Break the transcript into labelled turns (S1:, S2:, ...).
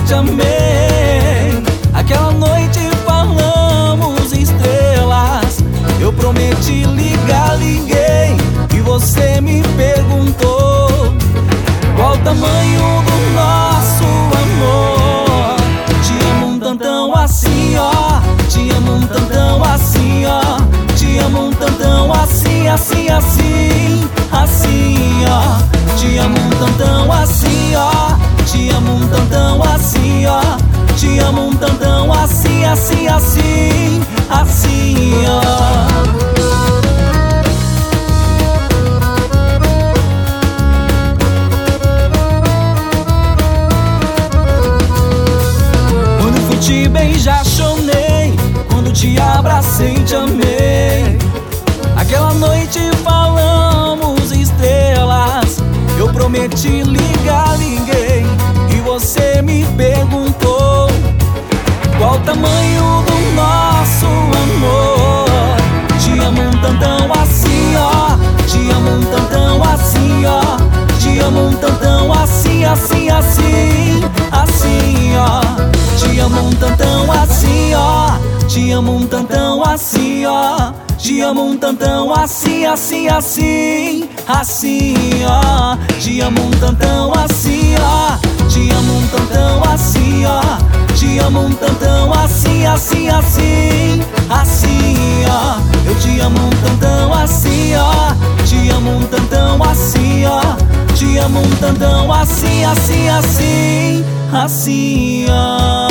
S1: te amei. Aquela noite falamos estrelas. Eu prometi ligar, liguei, e você me perguntou qual o tamanho do nosso amor. Te amo um tantão assim, ó. Te amo um tantão assim, ó. Te amo um tantão assim, assim, assim, assim, ó. Te amo um tantão assim, ó. Te amo um tantão assim, ó. Te amo um tantão assim, assim, assim, assim, ó. Quando fui te beijar chorei, quando te abracei te amei. Aquela noite falamos estrelas. Eu prometi ligar, liguei, e você me perguntou qual o tamanho do nosso amor. Te amo um tantão assim, ó. Te amo um tantão assim, ó. Te amo um tantão assim, assim, assim, assim, ó. Te amo um tantão assim, ó. Te amo um tantão assim, ó. Te amo um tantão assim, assim, assim, assim, ó. Te amo um tantão assim, ó. Te amo um tantão assim, ó. Te amo um tantão assim, assim, assim, assim, ó. Eu te amo um tantão assim, ó. Te amo um tantão assim, ó. Te amo um tantão assim, assim, assim, assim, ó.